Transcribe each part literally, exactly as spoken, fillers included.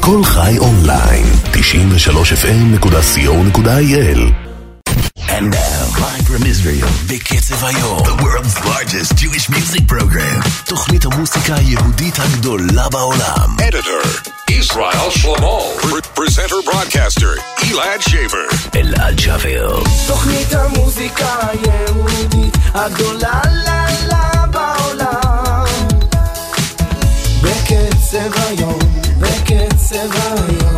כל חי אונליין, תשעים ושלוש אף אם נקודה סי או נקודה איי אל. And now, live from Israel, בקצב היום, the world's largest Jewish music program, תוכנית המוסיקה היהודית הגדולה בעולם. Editor, Israel Shlomo. Pre- presenter, broadcaster, Elad Shaver. אלעד שבר. תוכנית המוסיקה היהודית הגדולה לה לה בעולם. בקצב היום, בקצב היום.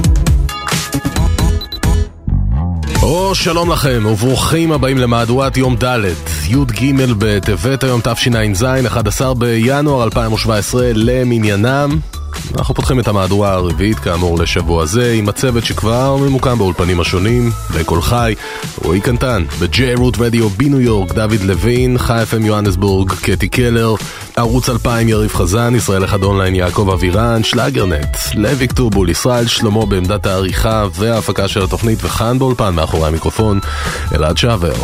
או שלום לכם וברוכים הבאים למהדורת יום ד' י' ג' בטבת היום תשע"ז אחד עשר בינואר אלפיים שבע עשרה למניינם. אנחנו פותחים את המהדורה הרביעית כאמור לשבוע זה עם הצוות שכבר ממוקם באולפנים השונים בכל חי, רועי קנטן ב-J Root Radio בניו יורק, דוד לוין, חי אף אם יוהנסבורג, קטי קלר, ערוץ אלפיים יריב חזן, ישראל אחד אונליין יעקב אבירן, שלאגרנט, לוי כתובול, ישראל שלמה בעמדת העריכה וההפקה של התוכנית, וכאן באולפן מאחורי המיקרופון אלעד שבר.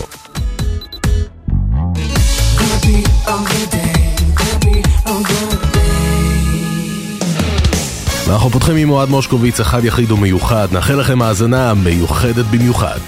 אנחנו פותחים עם אוהד מושקוביץ, אחד יחיד ומיוחד. נאחל לכם האזנה מיוחדת במיוחד.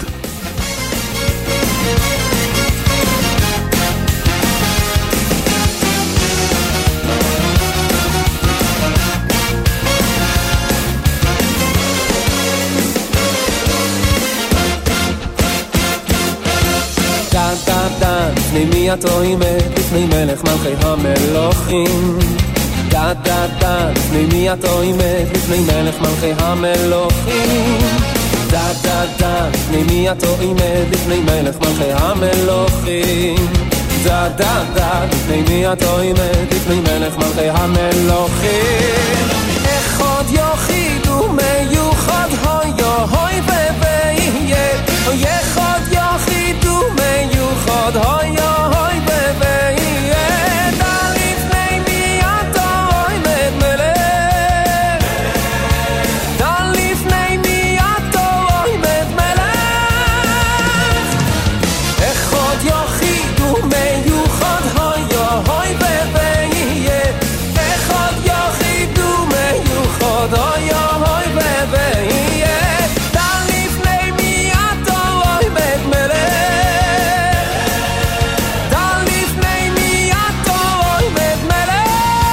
דן דן דן, לפני מי התואמת, לפני מלך מלכי המלוכים. דן דן דן, לפני מי התואמת, לפני מלך מלכי המלוכים. דן דן דן, לפני מי התואמת, לפני מלך מלכי המלוכים. דן דן דן, לפני מי התואמת, לפני מלך מלכי המלוכים. איך עוד יחיד ומיוחד הוי הוי וביה, איך עוד יחיד ומיוחד הוי הוי וביה. דן לפני מי התואמת מלך, דן לפני מי התואמת מלך. איך עוד יחיד ומיוחד הוי הוי וביה, איך עוד יחיד ומיוחד הוי הוי וביה. דן לפני מי התואמת מלך, דן לפני מי התואמת מלך.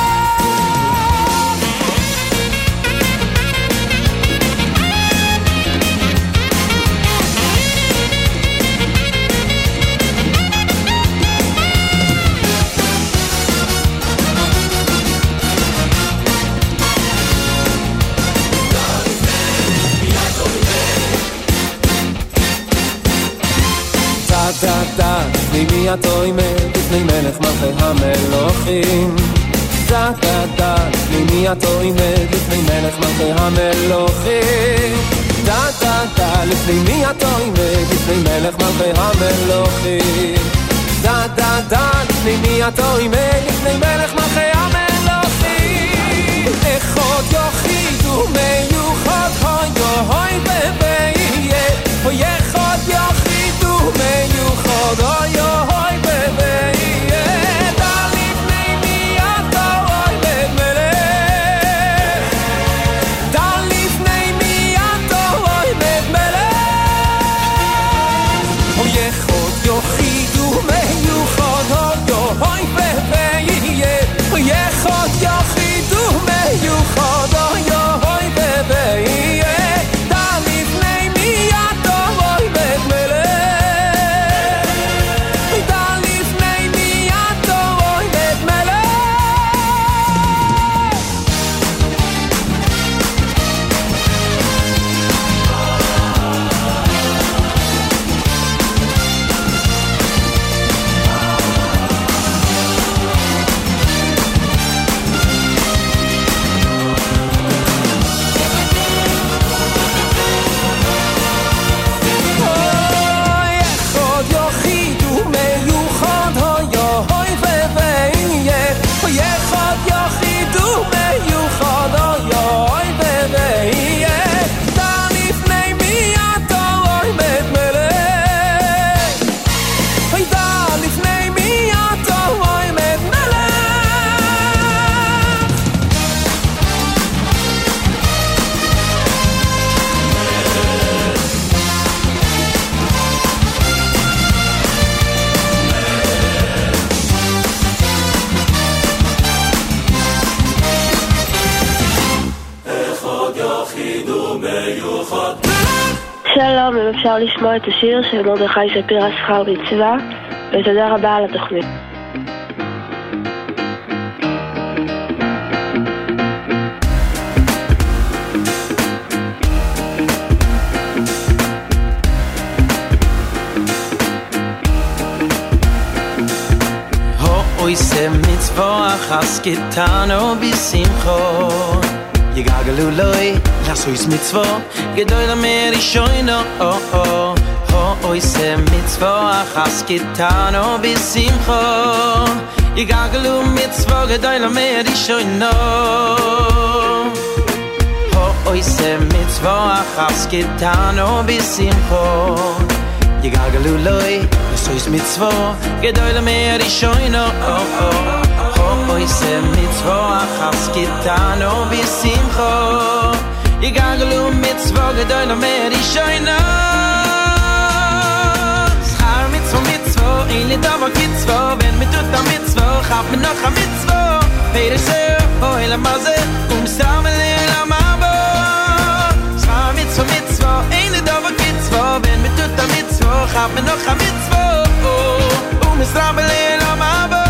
דה דה דה, לפני מי התואמת, לפני מלך מלכי המלוכים. דה דה דה, לפני מי התואמת, לפני מלך מלכי המלוכים. דה דה דה, לפני מי התואמת, לפני מלך מלכי המלוכים. דה דה דה, לפני מי התואמת, לפני מלך מלכי המלוכים. איך עוד יחיד ומיוחד הוי הוי וביה, אוי איך עוד יחיד ומיוחד הוי הוי וביה. דן לפני מי התואמת מלך, דן לפני מי התואמת מלך. אוי איך עוד יחיד ומיוחד הוי הוי וביה, אוי יחיד ומיוחד. שלום, אם אפשר לשמוע את השיר של מרדכי שפירא שכר מצווה, ותודה רבה על התוכנית. Oy se mitzvah hasketano bisimcho Yigagalu loy lasois mitzvah gedoy la merishoino oh oh Oy se mitzvah hasketano bisimcho Yigagalu mitzvah gedoy la merishoino Oy se mitzvah hasketano bisimcho Yigagalu loy sois mitzvah gedoy la merishoino oh oh Oy se mitzvah hasketano bisimcho Yigagalu mitzvah gedoy la merishoino Schar mitzvah mitzvah in li davar kitzvah Wenn mit tut a mitzvah chaf me noch a mitzvah Peter ser oh el amaze um samel el amabo Schar mitzvah mitzvah in li davar kitzvah Wenn mit tut a mitzvah chaf me noch a mitzvah Misrabel el amabo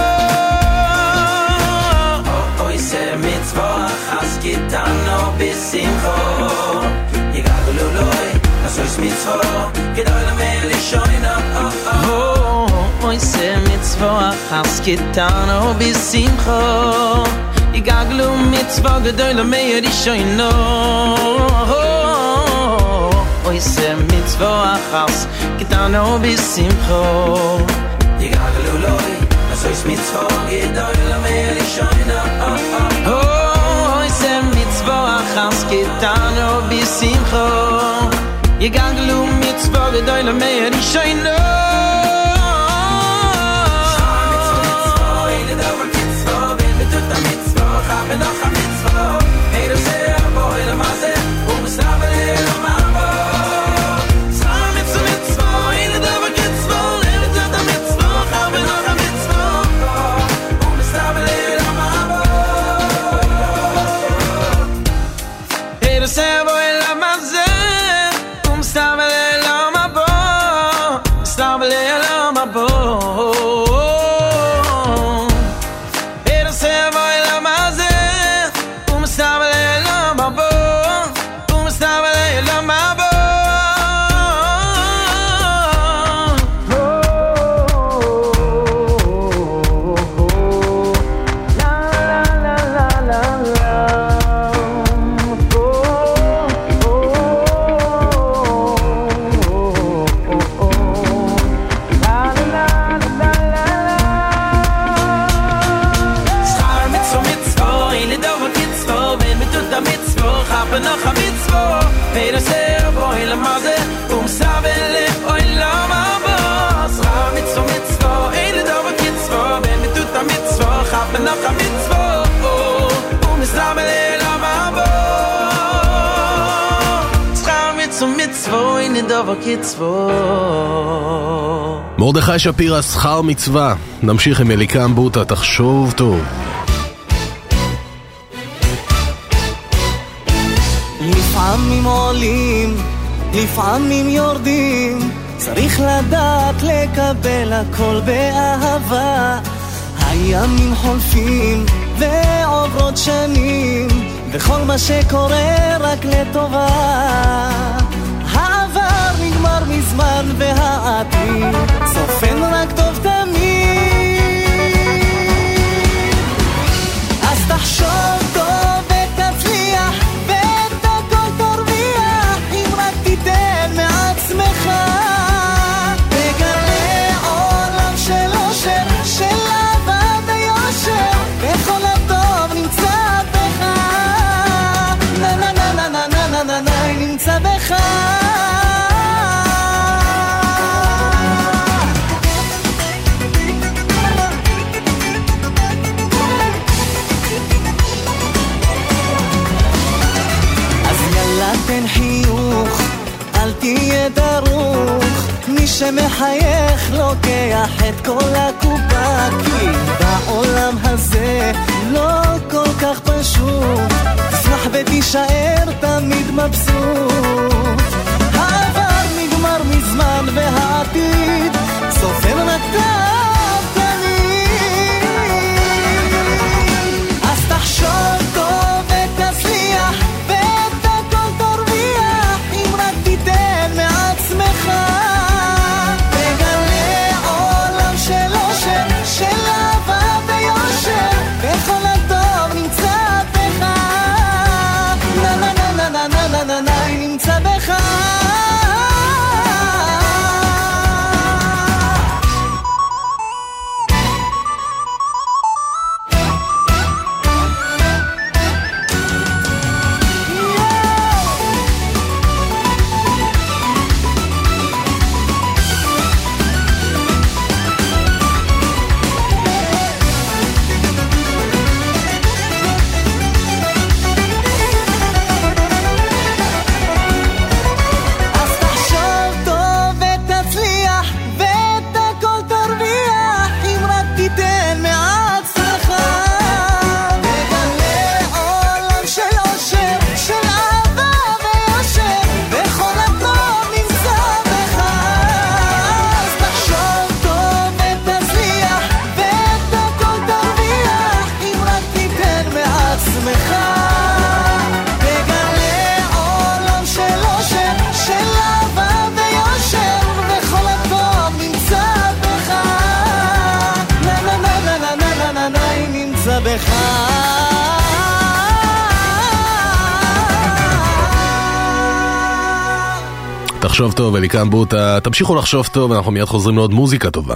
Oy se mitzvah hasketano bisimcho Yigagalu loy lasois mitzvah gedoy la merishoino Oy se mitzvah hasketano bisimcho Yigagalu mitzvah gedoy la merishoino Oy se mitzvah hasketano bisimcho Yigagalu loy lasois mitzvah gedoy la merishoino Oh, oy se mitzvah hasketano bisimcho Yigagalu mitzvah gedoy la merishoino Shar mitzvah mitzvah in the davar kitzvah Wenn betut a mitzvah chaf me noch a mitzvah Eider ser boy la maze um misrabel el amabo Shar mitzvah mitzvah in the davar kitzvah Wenn betut a mitzvah chaf me noch a mitzvah um misrabel el amabo Eider ser boy la maze um misrabel el amabo Misrabel el amabo Eider ser boy la maze um misrabel el amabo um misrabel el amabo noch a mitzvah Peter ser boy la maze um sabele oy la mabo Schar mitzvah mitzvah eine davar kitzvah Wenn mit tut a mitzvah chaf me noch a mitzvah um sabele la mabo Schar mitzvah mitzvah eine davar kitzvah מרדכי שפירא שכר מצווה. נמשיך עם אליקם בוטה, תחשוב טוב. לפעמים עולים, לפעמים יורדים, צריך לדעת לקבל הכל באהבה. הימים חולפים ועוברות שנים, וכל מה שקורה רק לטובה. העבר נגמר מזמן והעתיד צופן רק טוב תמיד. אז תחשוב טוב ותצליח ואת הכל תרוויח, אם רק תיתן מעצמך. תגלה עולם של אושר, של אהבה ויושר, וכל הטוב נמצא בך. נה נה נה נה נה נה נה נה נמצא בך. תן חיוך, אל תהיה דרוך, מי שמחייך לוקח את כל הקופה, כי בעולם הזה לא כל כך פשוט, תשמח ותישאר תמיד מבסוט. העבר נגמר מזמן והעתיד סופר נקטב תמיד. אז תחשוב טוב ותצליח ואת הכל תרוויח אם רק תיתן מעצמך. תגלה עולם של אושר, של אהבה ויושר, וכל הטוב נמצא בך. נה נה נה נה נה נה נה נה נה נמצא בך. תחשוב טוב, אליקן בוטה, תמשיכו לחשוב טוב, אנחנו מיד חוזרים לעוד מוזיקה טובה.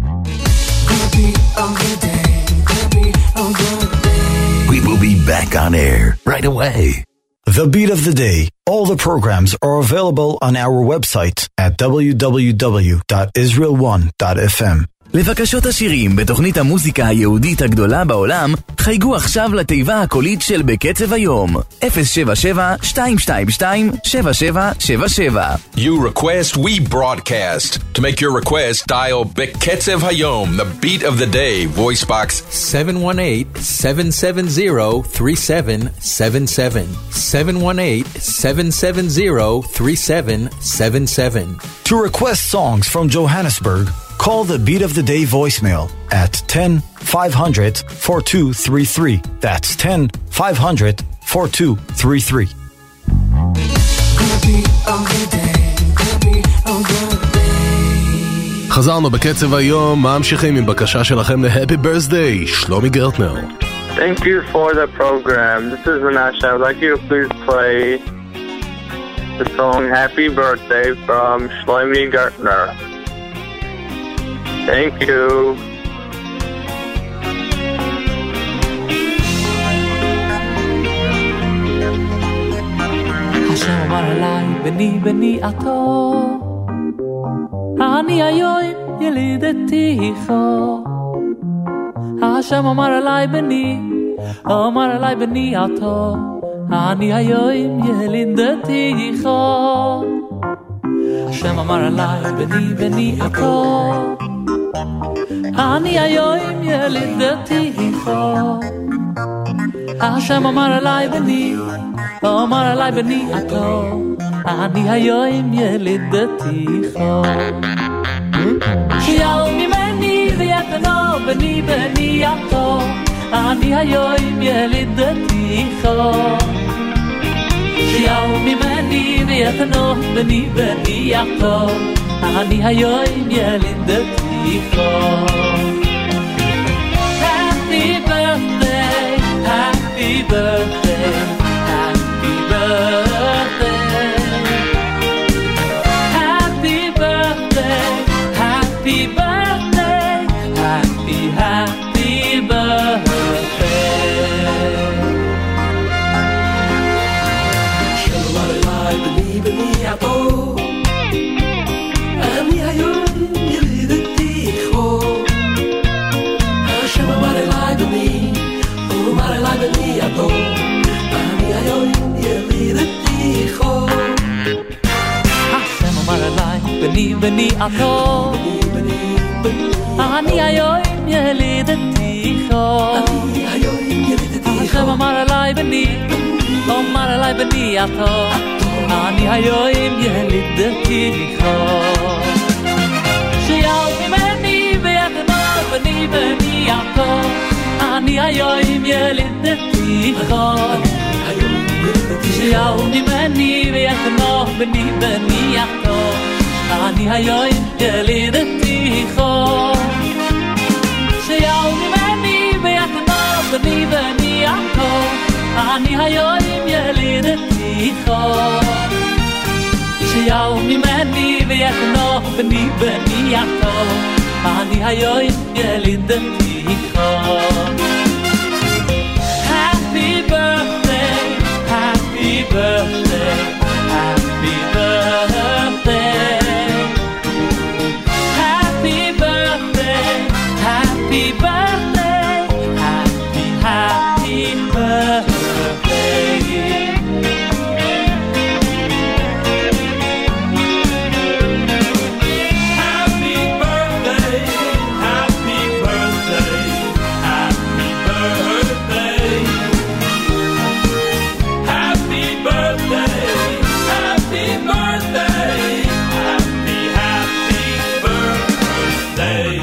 We will be back on air right away. The Beat of the Day. All the programs are available on our website at w w w dot israel one dot f m. לבקשות השירים בתוכנית המוזיקה היהודית הגדולה בעולם, חייגו עכשיו לתיבה הקולית של בקצב היום, אפס שבע שבע שתיים שתיים שתיים שבע שבע שבע שבע. You request, we broadcast. To make your request, dial בקצב היום, the beat of the day, voice box seven one eight, seven seven zero, three seven seven seven. seven one eight, seven seven zero, three seven seven seven. To request songs from Johannesburg, call the Beat of the Day voicemail at ten five hundred, forty-two thirty-three. That's ten five hundred, forty-two thirty-three. חזרנו בקצב היום, ממשיכים עם בקשה שלכם ל-Happy Birthday, שלומי גרטנר. Thank you for the program. This is Menashe. I would like you to please play the song Happy Birthday from Shlomi Gertner. Thank you. השם אמר אליי, בני בני עתו, אני היום ילידתיך. השם אמר אליי, בני, אמר אליי, בני עתו, אני היום ילידתיך. השם אמר אליי, בני בני עתו, אני היום ילידתיך. השם אמר אליי, בני, אמר אליי, בני עתו, אני היום ילידתיך. שיעל ממני ויתנו, בני בני עתו, אני היום ילידתיך. שיעל ממני ויתנו, בני בני עתו, אני היום ילידתיך. Happy birthday, happy birthday, happy birthday. Happy birthday, happy birthday, happy, happy birthday. Shalom alai bani bani ato, ani hayom yelideticho. Hashem amar elai bani, amar elai bani ato, ani hayom yelideticho. Hashem amar elai bani bani ato, ani hayom yelideticho. Hashem amar elai bani, amar elai bani ato. אני היום ילידתיך שיעל ממני ויתמר בני בני יעקב אני היום ילידתיך שיעל ממני ויתמר בני בני יעקב אני היום ילידתיך שיעל ממני ויתמר בני בני יעקב אני היום ילידתיך שיעל ממני ויתמר בני בני יעקב אני היום ילידתיך Happy birthday, happy birthday, happy birthday Happy birthday, happy birthday, happy, happy birthday Happy birthday, happy birthday, happy birthday Happy birthday, happy birthday, happy, happy birthday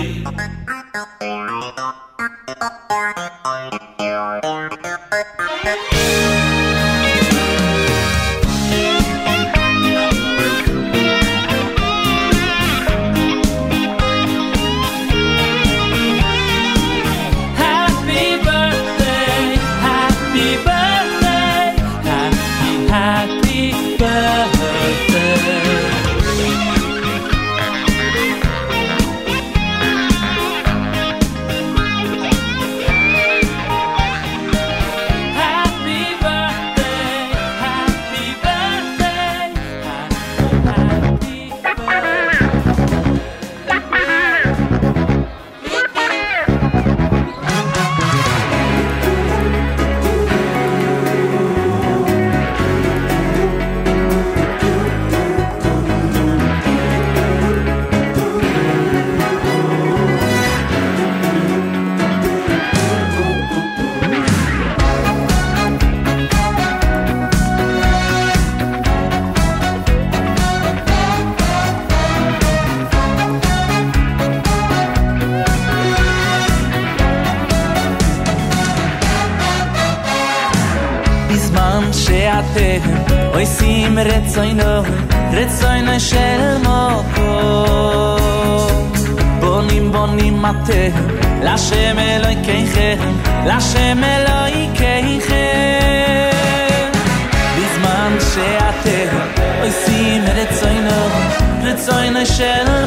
Happy birthday, happy birthday, happy, happy birthday Happy birthday, happy birthday, happy, בזמן שאתם עושים רצונו, רצונו של מקום בונים בונים אתם לשם אלוהיכם, לשם אלוהיכם בזמן שאתם עושים רצונו, רצונו של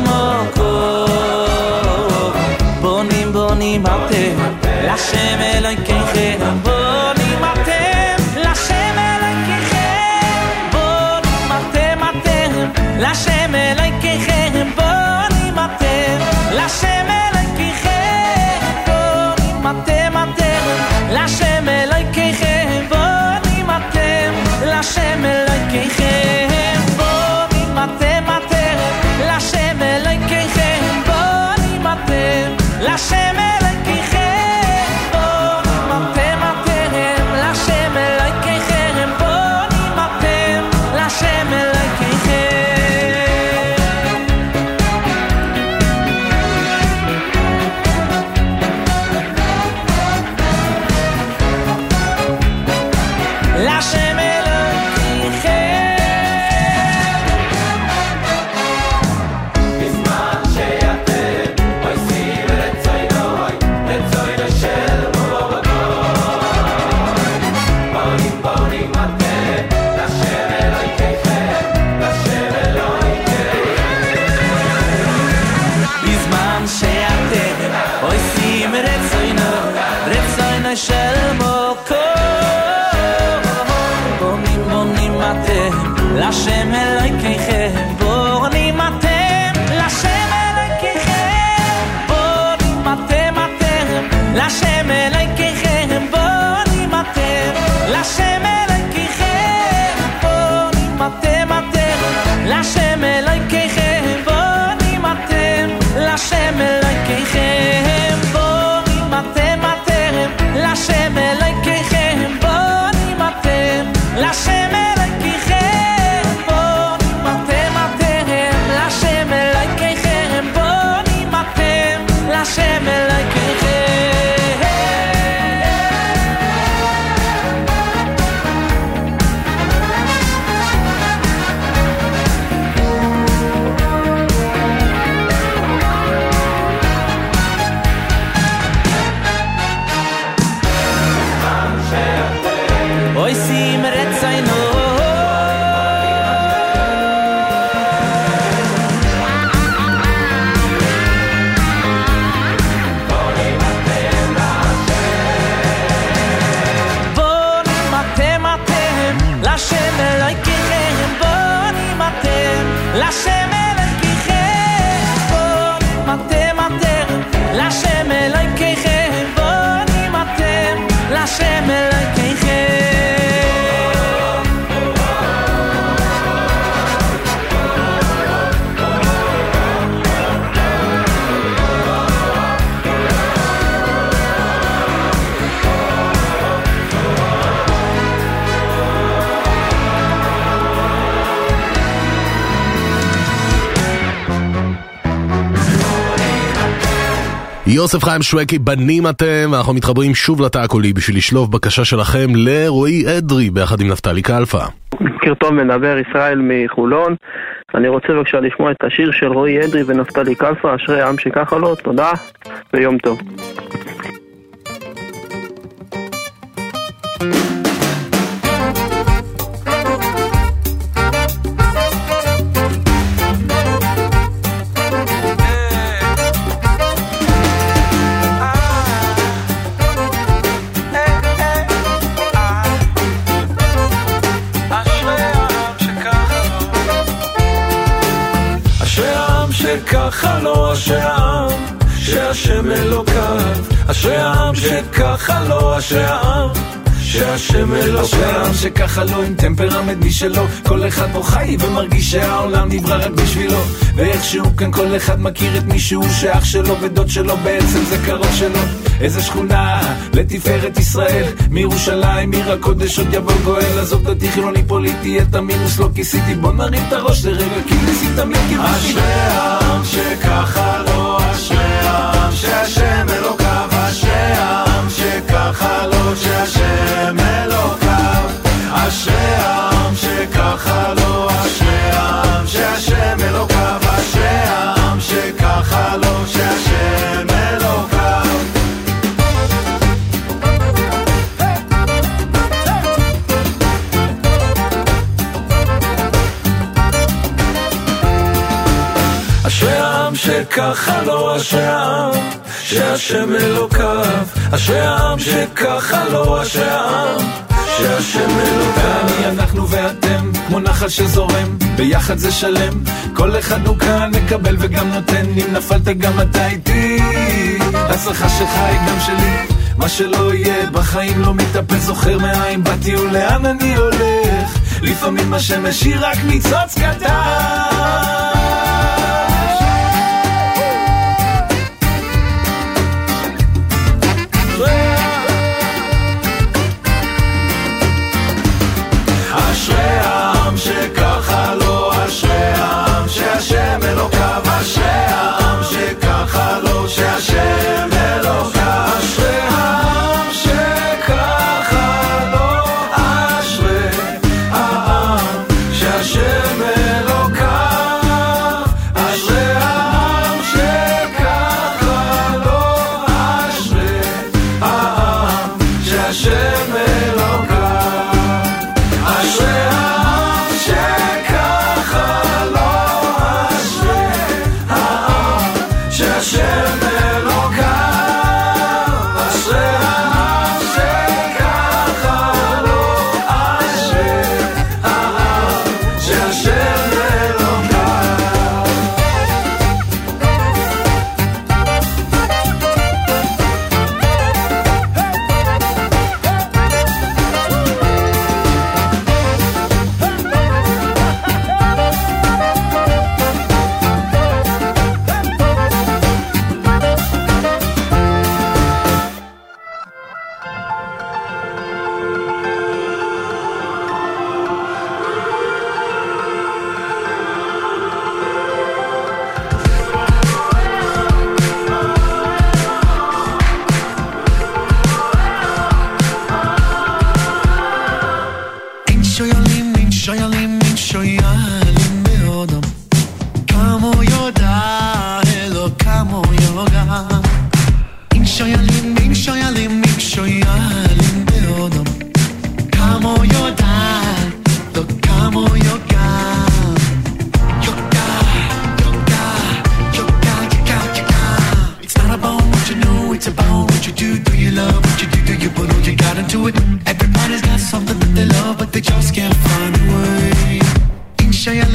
מקום בונים בונים אתם לשם אלוהיכם בונים אתם לשם אלוהיכם בונים אתם אתם לשם אלוהיכם בונים אתם לשם אלוהיכם בונים אתם אתם לשם אלוהיכם בונים אתם לשם אלוהיכם בונים אתם אתם לשם אלוהיכם בונים אתם לשם אלוהיכם בונים אתם אתם לשם אלוהיכם בונים אתם לשם לשם בזמן שאתם עושים רצונו, רצונו של בונים בונים אתם לשם אלוהיכם, לשם אלוהיכם בזמן שאתם עושים רצונו, רצונו של לשם אלוהיכם בונים אתם לשם אלוהיכם בונים אתם אתם לשם אלוהיכם בונים אתם לשם אלוהיכם בונים אתם אתם לשם אלוהיכם בונים אתם לשם אלוהיכם בונים אתם אתם לשם אלוהיכם בונים אתם לשם אלוהיכם יוסף חיים שווקי, בנים אתם, ואנחנו מתחברים שוב לתא הקולי בשביל לשלוב בקשה שלכם לרועי אדרי ביחד עם נפתלי קלפה. בוקר טוב, מדבר ישראל מחולון. אני רוצה בבקשה לשמוע את השיר של רועי אדרי ונפתלי קלפה, אשרי העם שככה לו. תודה ויום טוב. שככה לא אשרי העם, שהשם אלוקיו. אשרי העם שככה לא אשרי העם, שהשם אלוקיו. אשרי העם שככה לא עם טמפרמנט משלו, כל אחד פה חי ומרגיש שהעולם נברא רק בשבילו, ואיכשהו כאן כל אחד מכיר את מישהו שאח שלו ודוד שלו בעצם זה קרוב שלו. איזה שכונה לתפארת ישראל, מירושלים עיר הקודש עוד יבוא גואל. עזוב דתי חילוני פוליטי, את המינוס לא כיסיתי, בוא נרים את הראש לרגע כי ניסית תמיד. אשרי העם שככה לא, אשרי העם שהשם אלוקיו. אשרי העם שככה לא, שהשם אלוקיו. אשרי העם שככה לא, אשרי העם שהשם אלוקיו. אשרי העם שככה לא, שהשם אלוקיו. אשרי העם שככה לא, אשרי העם שהשם אלוקיו. אשרי העם שככה לא, אשרי העם שהשם אלוקיו. אני אנחנו ואתם כמו נחל שזורם, ביחד זה שלם, כל אחד הוא כאן מקבל וגם נותן. אם נפלת גם אתה איתי, הצלחה שלך היא גם שלי. מה שלא יהיה בחיים לא מתאפס, זוכר מאין באתי ולאן אני הולך. לפעמים השמש היא רק ניצוץ קטן. אשרי העם שככה לא, אשרי העם שהשם אלוקיו. אשרי העם שככה לא, שהשם אלוקיו. אשרי העם שככה לא, אשרי העם שהשם אלוקיו. אשרי העם שככה לא, אשרי העם שהשם אלוקיו. אשרי העם שככה לא, אשרי העם שהשם אלוקיו. אשרי העם שככה לא, אשרי העם שהשם אלוקיו. Everybody's got something that they love, but they just can't find a way. In Shayla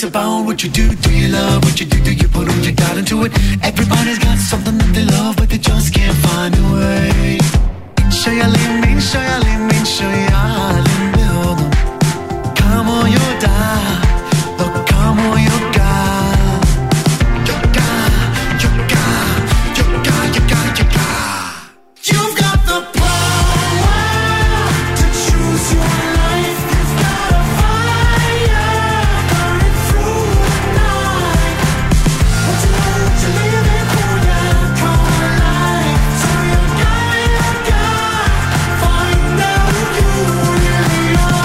It's about what you do. Do you love what you do? Do you put all your God into it? Everybody's got something that they love, but they just can't find a way. Shoyalim, min shoyalim, min shoyalim behodom. Kamo yoda, lo kamo yoga. Yoga, yoga, yoga, yoga, yoga. You've got the power to choose your life. You've got a fire burning through the night. What you know, what you live in, oh yeah, come alive. So you got, you got, find out who you really are.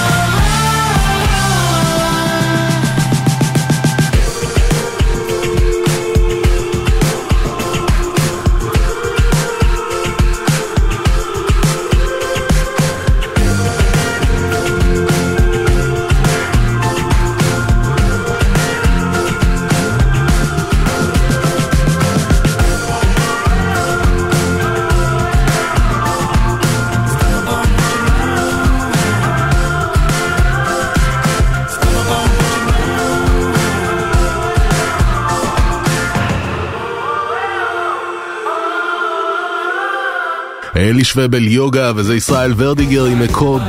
אלי שובל יוגה, וזה ישראל ורדיגר עם הקוד.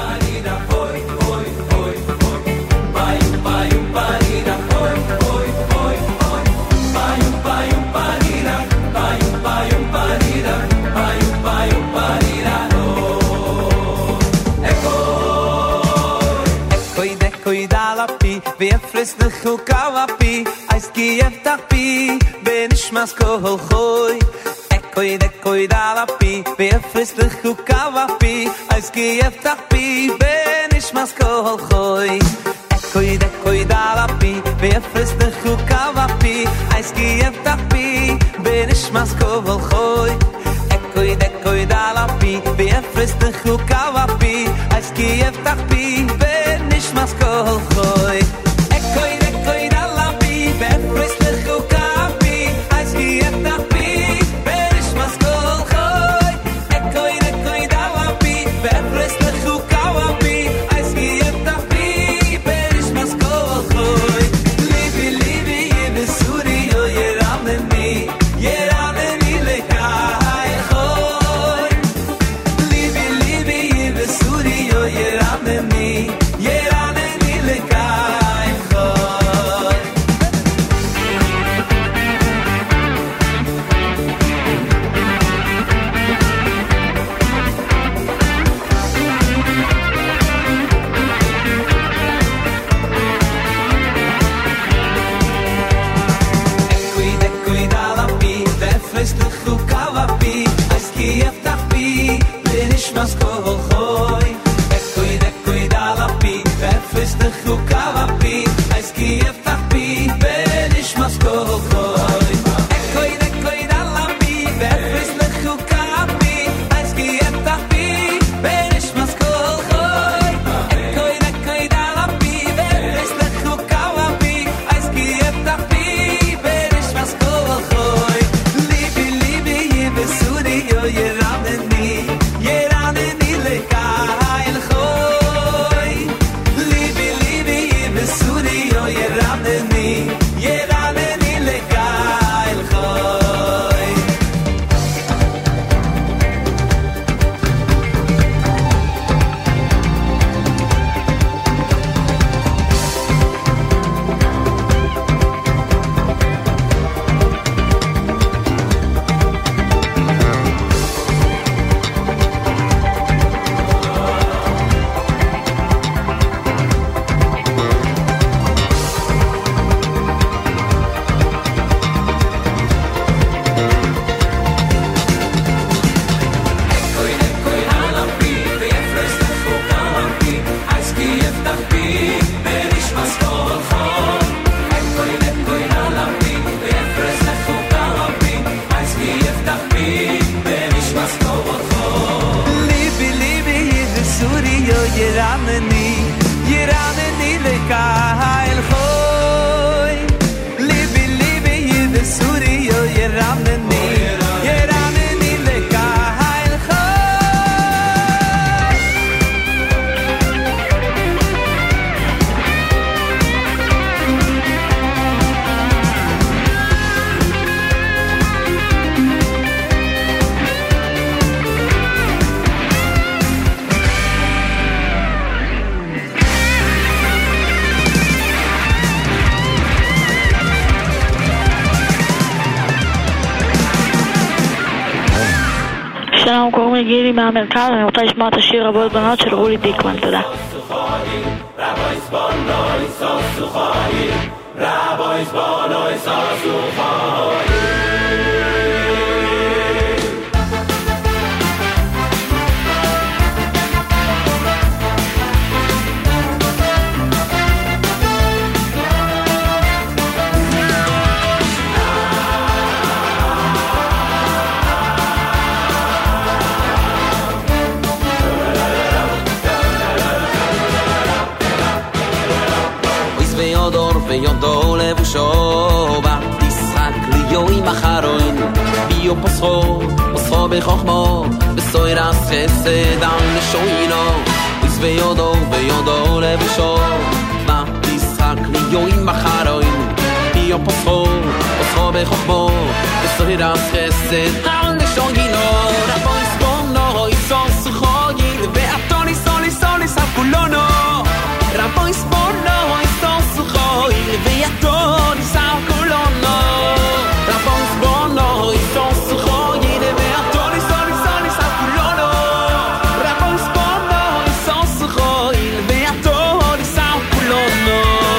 ויפרס לחוקה ופי אייס גייב תחפי בנשמס כל חוי אקוי דקוי דלפי ויפרס לחוקה ופי אייס גייב תחפי בנשמס כל חוי אקוי דקוי דלפי ויפרס לחוקה ופי אייס גייב תחפי בנשמס כל חוי אקוי דקוי דלפי ויפרס לחוקה ופי אייס גייב תחפי בנשמס כל חוי Koi de koi da la bi, befrist de chukapi, als giet da bi, berish mas kol choi. Koi de koi da la bi, befrist de chukapi, als giet da bi, berish mas kol choi. Libi libi yibe suri yo yerameni, yerameni lekai choi. Libi libi yibe suri yo yerameni, yerameni lekai. Mas kol khoi ekoi dekoi dalapi befest de chukapi ais kief tapi benish mas kol khoi ekoi dekoi dalapi befest de chukapi ais kief tapi benish mas kol khoi ekoi dekoi dalapi befest de chukapi ais kief tapi benish mas kol khoi libi libi yibe suri yo yerameni אני גילי מהמרכז, אני רוצה לשמוע את השיר רבות בנות של רולי דיקמן, תודה. ויודו לבושו ותשחק ליום אחרון ביו פוסחו פוסחו בחוכמו בסוירס חסד על נשוינו ויודו ויודו לבושו ותשחק ליום אחרון ביו פוסחו פוסחו בחוכמו בסוירס חסד על נשוינו רבו יסבונו יסוס חוגי ואתוני סולי סולי סבקולונו רבו יסבונו il viator sa colonna la boss bono il sos khoi le viator soli soli sa colonna la boss bono il sos khoi il viator sa colonna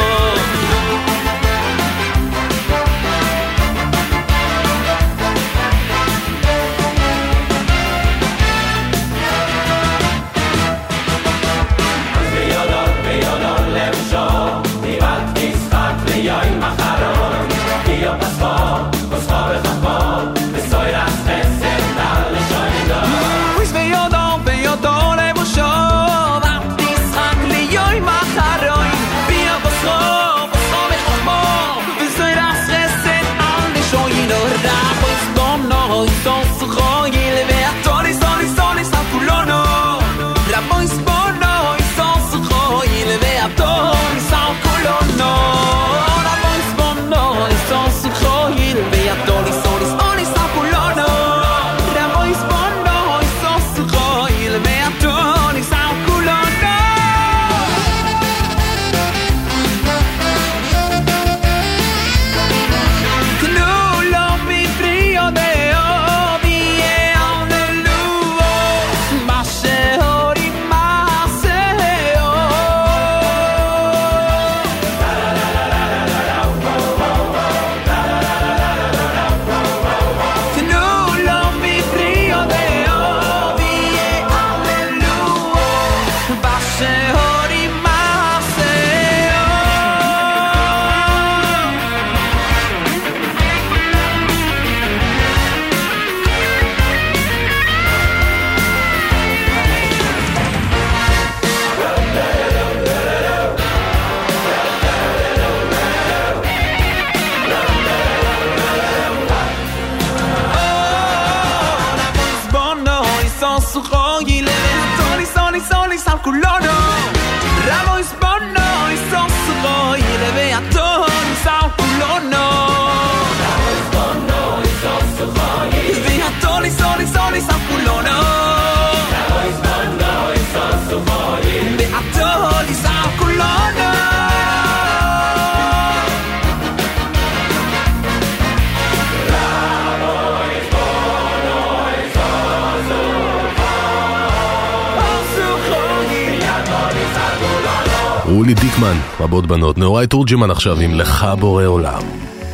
רולי דיקמן, רבות בנות. נאורי תורג'מן עכשיו עם לך בורא עולם.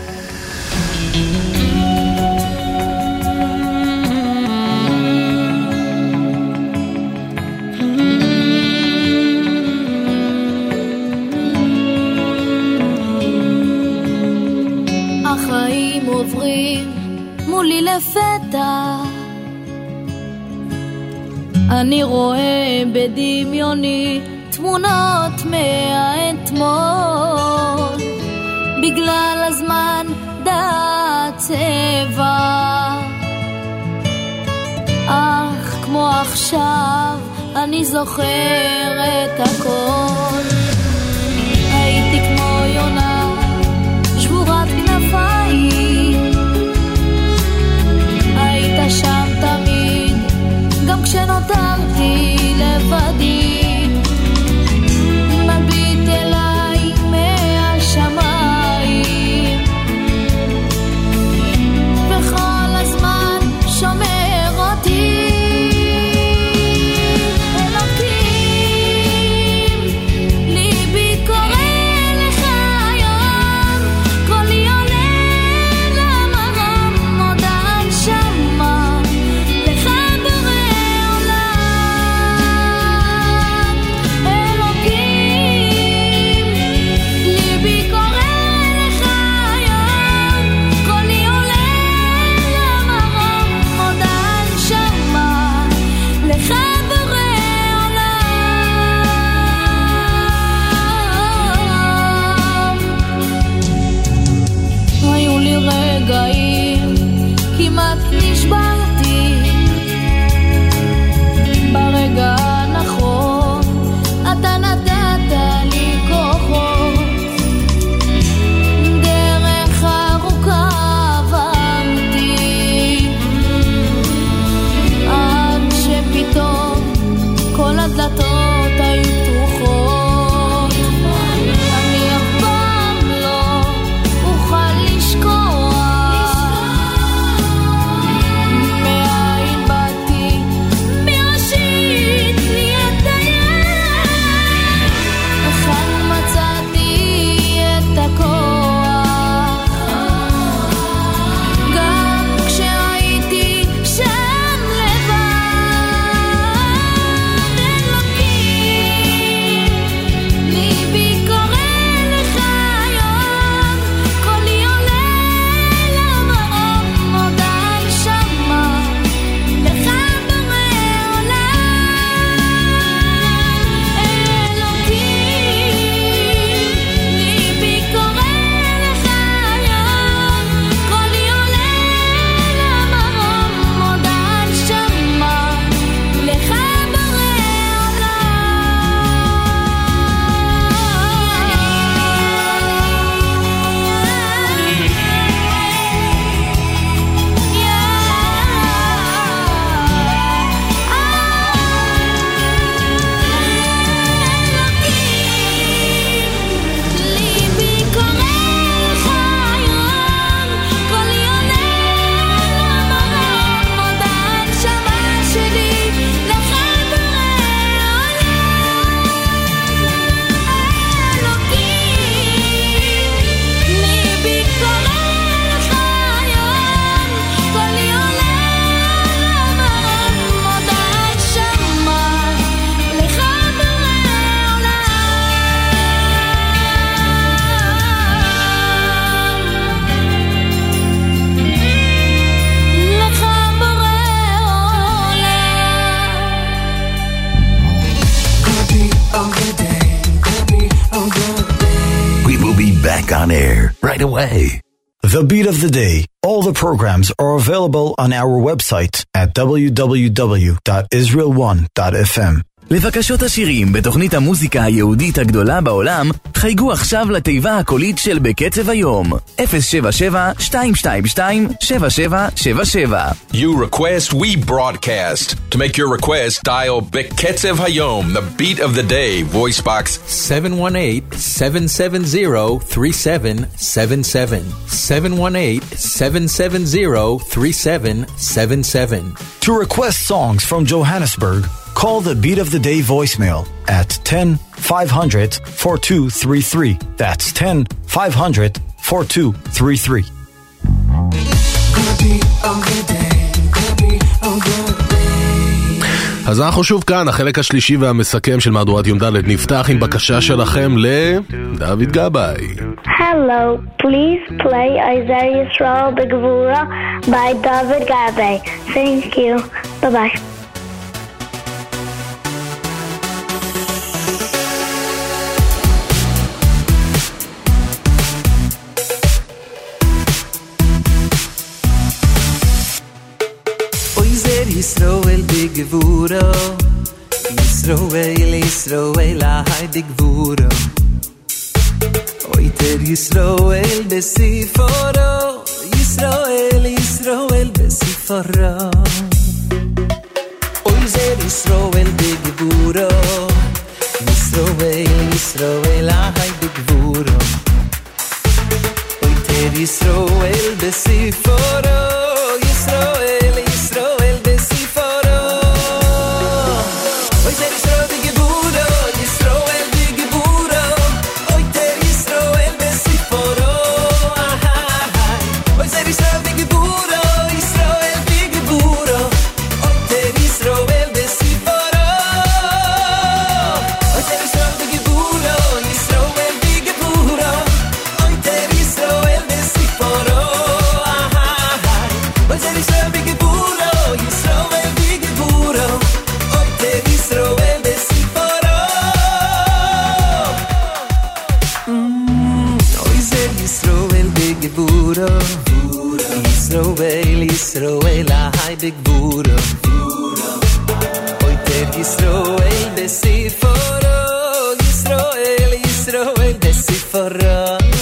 החיים עוברים מולי לפתע, אני רואה בדמיוני תמונות מהאתמול, בגלל הזמן דעת צבע, אך כמו עכשיו אני זוכר את הכל. הייתי כמו יונה שבורת כנפיים, היית שם תמיד גם כשנותרתי לבדי, מביט אליי מהשמיים וכל הזמן שומר אותי. back on air right away. The Beat of the Day. All the programs are available on our website at w w w dot israel one dot f m. לבקשות השירים בתוכנית המוזיקה היהודית הגדולה בעולם, חייגו עכשיו לתיבה הקולית של בקצב היום, אפס שבע שבע שתיים שתיים שתיים שבע שבע שבע שבע. You request, we broadcast. To make your request, dial Beketzev Hayom, the beat of the day, voice box seven one eight, seven seven zero, three seven seven seven. seven one eight, seven seven zero, three seven seven seven. To request songs from Johannesburg, call the Beat of the Day voicemail at ten five hundred, forty-two thirty-three. That's ten five hundred, forty-two thirty-three. אז אנחנו שוב כאן, החלק השלישי והמסכם של מהדורת יום ד' נפתח עם בקשה שלכם לדוד גבאי. Hello, please play Isaiah Yisrael Begvura by David Gabay. Thank you. Bye-bye. Yisroel b'gevuro, Yisroel, Yisroel ahai b'gevuro. Oiter Yisroel b'siforo, Yisroel, Yisroel b'siforo. Oiter Yisroel b'gevuro, Yisroel, Yisroel ahai b'gevuro. Oiter Yisroel b'siforo, Yisroel, Yisroel Yisroel, Yisroel ahai b'gvuro. Oiter Yisroel b'siforo, Yisroel, Yisroel b'siforo.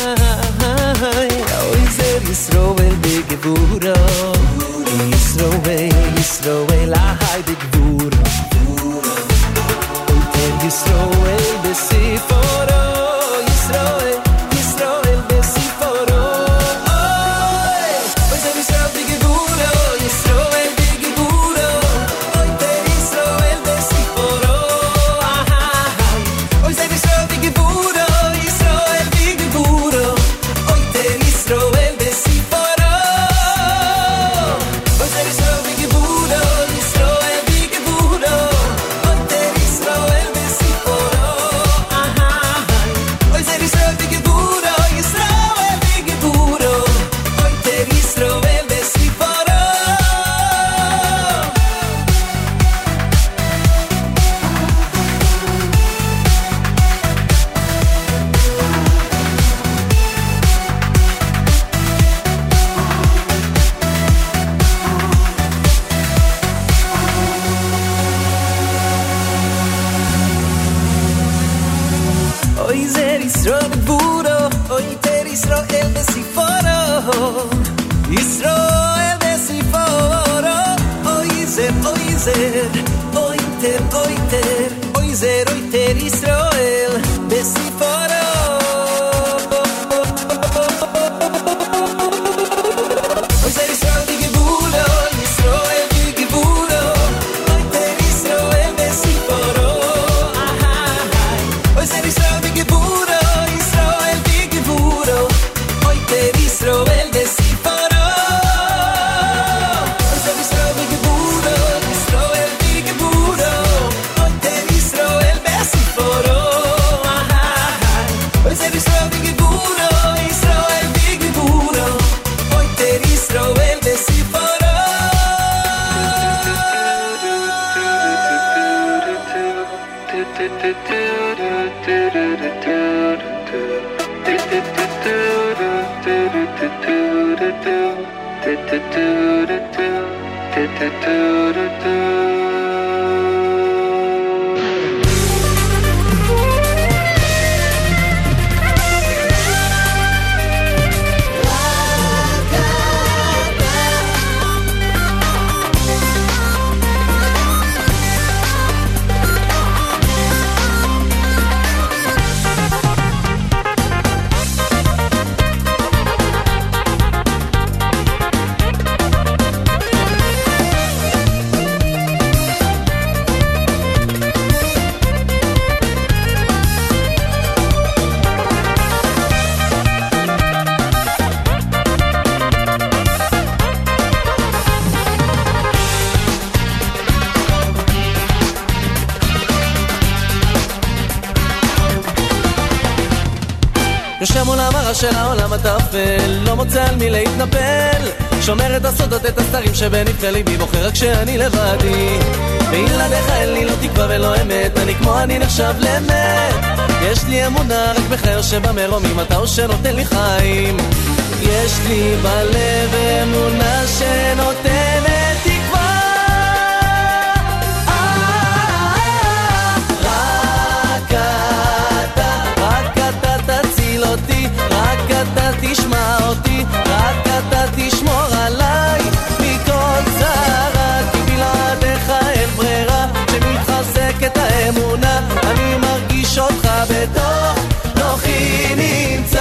Oiter Yisroel b'gvuro, Yisroel, Yisroel ahai b'gvuro. Oiter Yisroel b'siforo, Yisroel, Yisroel b'siforo. יושב מול המראה של העולם הטפל, לא מוצא על מי להתנפל, שומר את הסודות, את הסתרים שבנפני ליבי, בוחר רק שאני לבדי. בלעדיך אין לי לא תקווה ולא אמת, אני כמו אני נחשב לאמת. יש לי אמונה רק בחיר שבמרומים אתה או שנותן לי חיים. יש לי בלב אמונה שנותנת תקווה. רק אתה, רק אתה תציל אותי, רק אתה תשמע אותי, רק אתה תשמור עליי מכל צרה, כי בלעדיך אין ברירה, שמתחזקת האמונה, אני מרגיש אותך בתוך תוכי נמצא.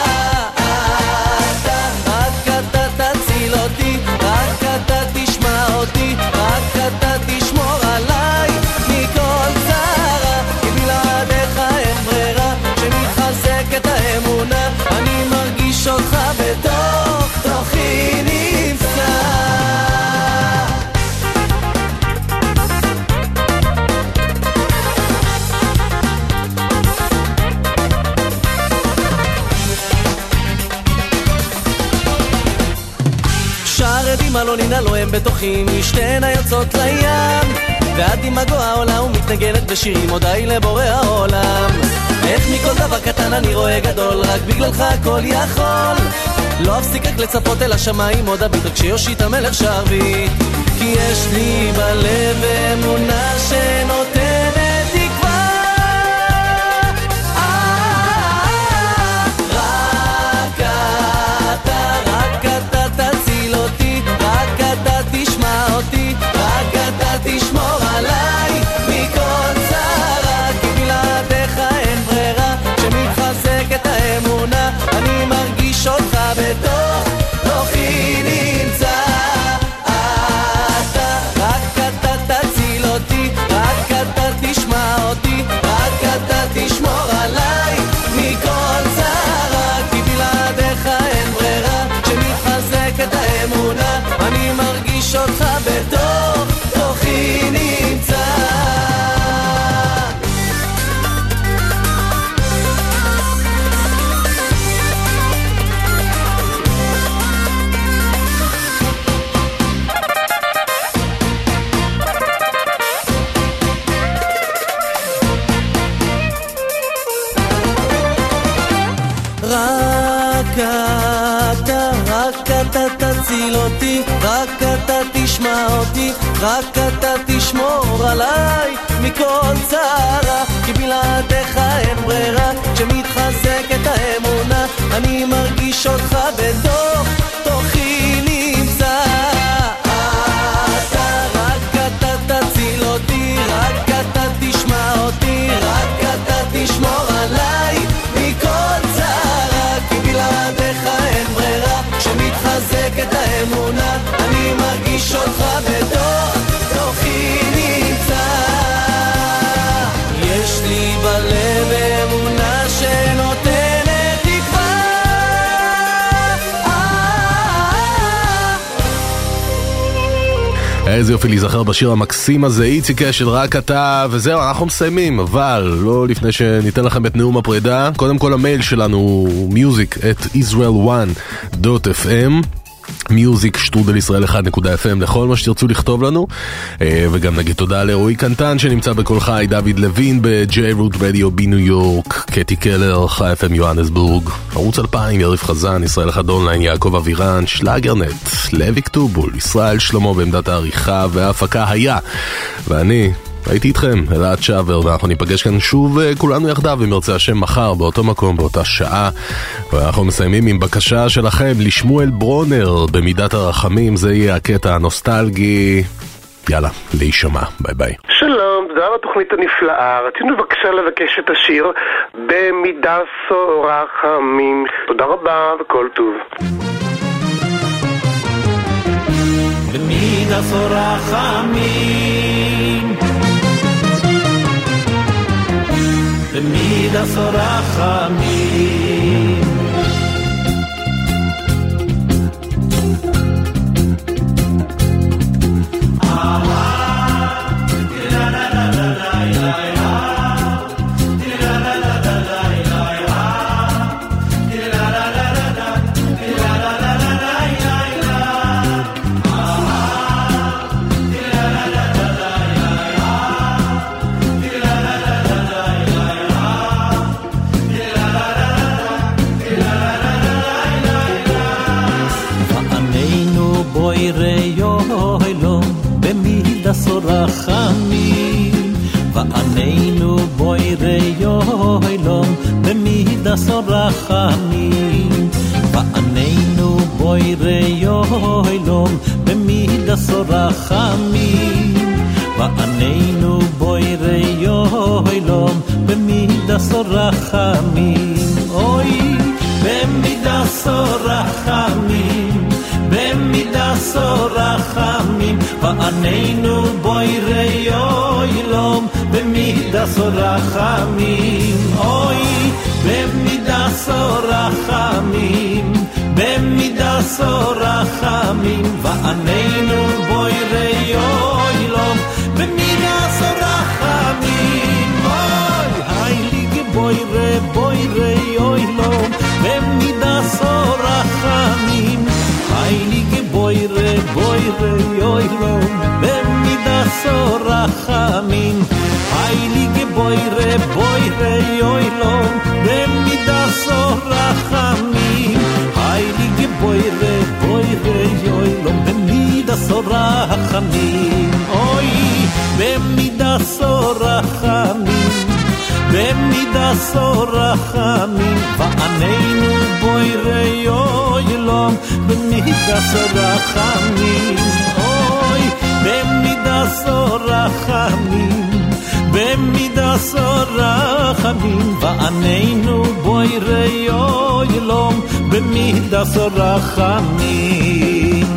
לא נינה לא הם בתוכי משתנה יוצאות לים, ועד עם הגואה עולה ומתנגנת בשירים הודאי לבורא העולם. איך מכל דבר קטן אני רואה גדול, רק בגללך הכל יכול, לא אפסיק רק לצפות אל השמיים עוד הביט, רק כשיושיט המלך שרביט, כי יש לי בלב אמונה שנותנת תקווה. רק אתה, רק אתה תציל אותי, רק אתה תשמע אותי, רק אתה תשמור עליי מכל צרה, כי בלעדיך אין ברירה, שמתחזקת האמונה, אני מרגיש אותך בתוך תוכי נמצא. אתה, רק אתה תציל אותי, רק אתה תשמע אותי, רק אתה תשמור עליי מכל צרה, כי בלעדיך אין ברירה, שמתחזקת האמונה, אני מרגיש אותך בתוך תוכי נמצא. רק אתה, רק אתה תציל אותי, רק אתה תשמע אותי, רק אתה תשמור עליי מכל צרה, כי בלעדיך אין ברירה, שמתחזקת האמונה, אני מרגיש אותך בתוך תוכי נמצא. אתה, רק אתה תציל אותי, רק אתה תשמע אותי, רק אתה תשמור עליי מכל צרה, כי בלעדיך אין ברירה, שמתחזקת האמונה, אני מרגיש אותך בתוך תוכי נמצא. יש לי בלב אמונה שנותנת תקווה. איזה יופי להיזכר בשיר המקסים הזה, איציק של רק אתה, וזהו, אנחנו מסיימים, אבל לא לפני שניתן לכם את נאום הפרידה. קודם כל המייל שלנו הוא music at israel one dot f m, מיוזיק שטרודל ישראל אחד נקודה אף אם לכל מה שתרצו לכתוב לנו, וגם נגיד תודה לרועי קנטן שנמצא בכל חי, דוד לוין ב-J Root Radio בניו יורק, קטי קלר, חי אף אם יוהנסבורג, ערוץ אלפיים, יריב חזן, ישראל אחד אונליין, יעקב אבירן, שלאגרנט, לוי כתובול, ישראל שלמה בעמדת העריכה וההפקה היה, ואני הייתי איתכם, אלעד שעבר, ואנחנו ניפגש כאן שוב כולנו יחדיו אם ירצה השם מחר באותו מקום, באותה שעה, ואנחנו מסיימים עם בקשה שלכם לשמואל ברונר במידת הרחמים, זה יהיה הקטע הנוסטלגי. יאללה, להישמע, ביי ביי. שלום, תודה על התוכנית הנפלאה. רצינו בבקשה לבקש את השיר במידה רחמים. תודה רבה וכל טוב. במידה רחמים, במידה רחמים, רחמים ועננו בוירי יוילום במידה רחמים ועננו בוירי יוילום במידה רחמים ועננו בוירי יוילום במידה רחמים אוי במידה רחמים במידה רחמים ועננו בוירי יוילום במידה רחמים אוי במידה רחמים במידה רחמים ועננו בוירי יוילום במידה רחמים אוי הייליגי בוירי בוירי יוילום במידה רחמים הייליגי בוירי בוירי יוילום במידה רחמים הייליגי בוירי בוירי יוילום במידה רחמים הייליגי בוירי בוירי יוילום במידה רחמים אוי במידה רחמים במידה רחמים ועננו בוירי יוילום במידה רחמים אוי במידה רחמים במידה רחמים ועננו בוירי יוילום במידה רחמים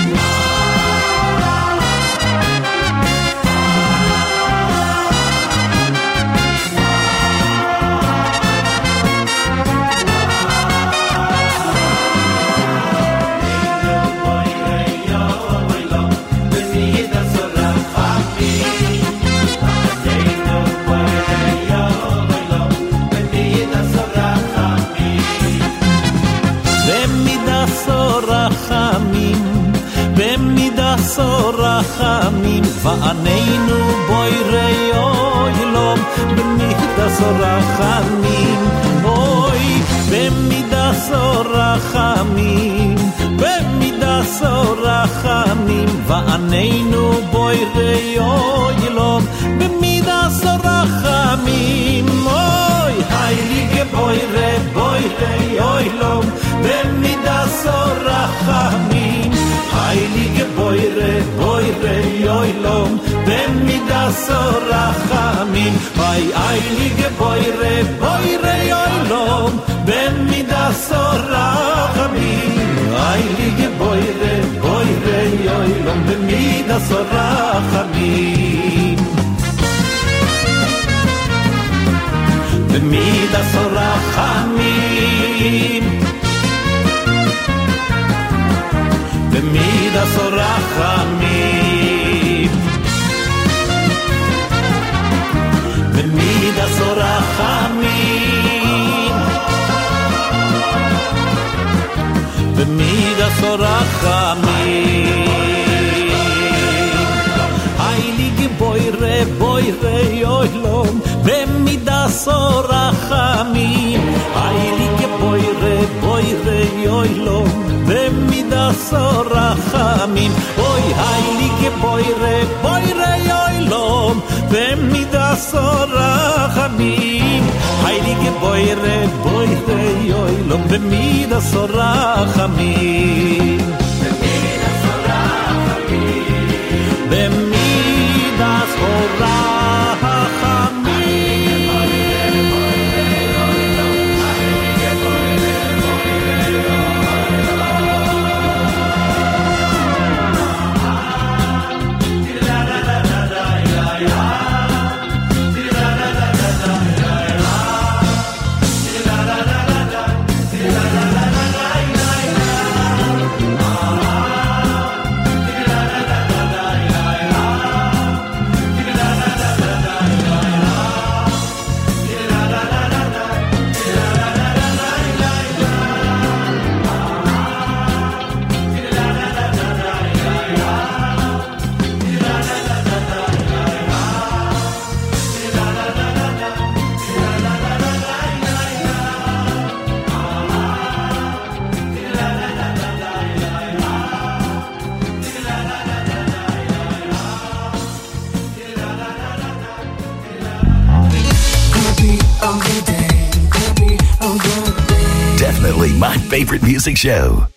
רחמים ועננו בוירי יוילום במידה רחמים אוי במידה רחמים במידה רחמים ועננו בוירי יוילום במידה רחמים אוי הייליגי בוירי בוירי יוילום במידה רחמים הייליגי בוירי בוירי יוילום במידה רחמים היי הייליגי בוירי בוירי יוילום במידה רחמים הייליגי בוירי בוירי יוילום במידה רחמים במידה רחמים במידה רחמים במידה רחמים במידה רחמים רחמים הייליגי בוירה בוירה יוילום במידסו רחמים הייליגי בוירה בוירה יוילום במידסו רחמים אוי הייליגי בוירה בוירה יוילום במידסו רחמים הייליגי בוירה בוירה יוילום במידסו רחמים במידסו רחמים במידסו רחמים My favorite music show.